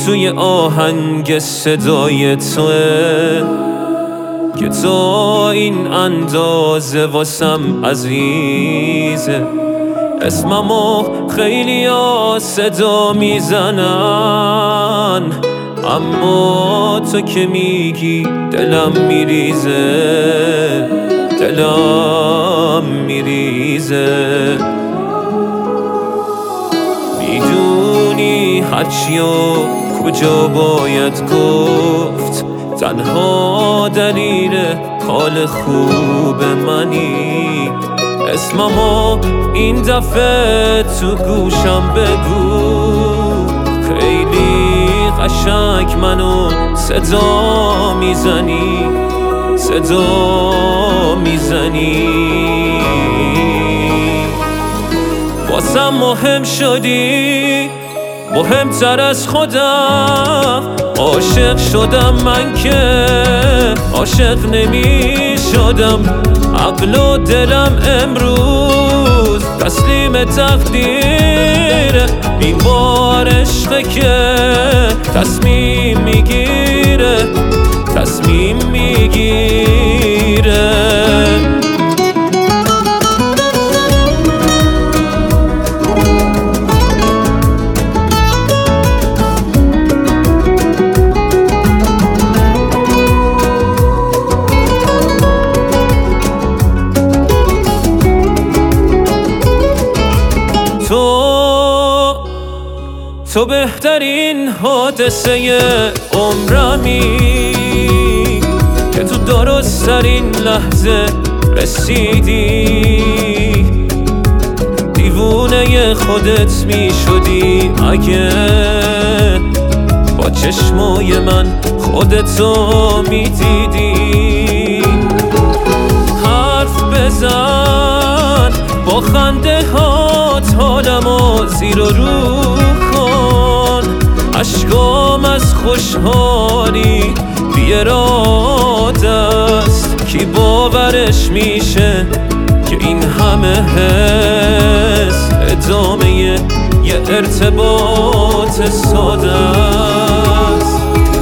توی آهنگ صدای توه که تو این اندازه واسم عزیزه. اسممو خیلی ها صدا میزنن، اما تو که میگی دلم میریزه، دلم میریزه. میدونی هرچی و کجا باید گفت، تنها دلیل حال خوب منی. اسممو این دفعه تو گوشم بگو، خیلی قشنگ منو صدا میزنی، صدا میزنی. واسم مهم شدی، مهمتر از خودم. عاشق شدم من که عاشق نمی شدم. عقل و دلم امروز تسلیم تقدیره. این بار عشقه که تصمیم میگیره، تصمیم میگیره. تو بهترین حادثه عمرمی که تو درست‌ترین لحظه رسیدی. دیوونه خودت می شدی اگه با چشمای من خودتو می دیدی. حرف بزن با خنده هات، حالمو زیر و رو کن. اشکام از خوشحالی بی اراده است. کی باورش میشه که این همه حس ادامه یه ارتباط ساده است.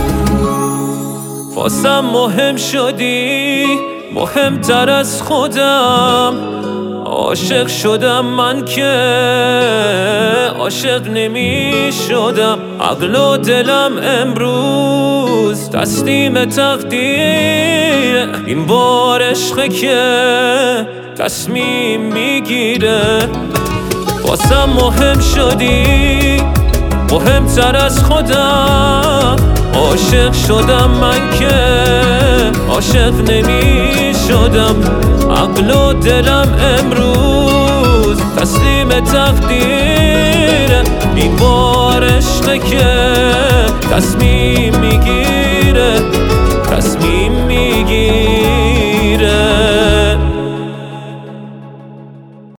واسم مهم شدی، مهمتر از خودم. عاشق شدم من که عاشق نمی شدم. عقل و دلم امروز تسلیم تقدیره. این بار عشقه که تصمیم میگیره. واسم مهم شدی، مهمتر از خودم. عاشق شدم من که عاشق نمی شدم. عقل و دلم امروز تسلیم تقدیره. این بار عشقه که تصمیم میگیره، تصمیم میگیره.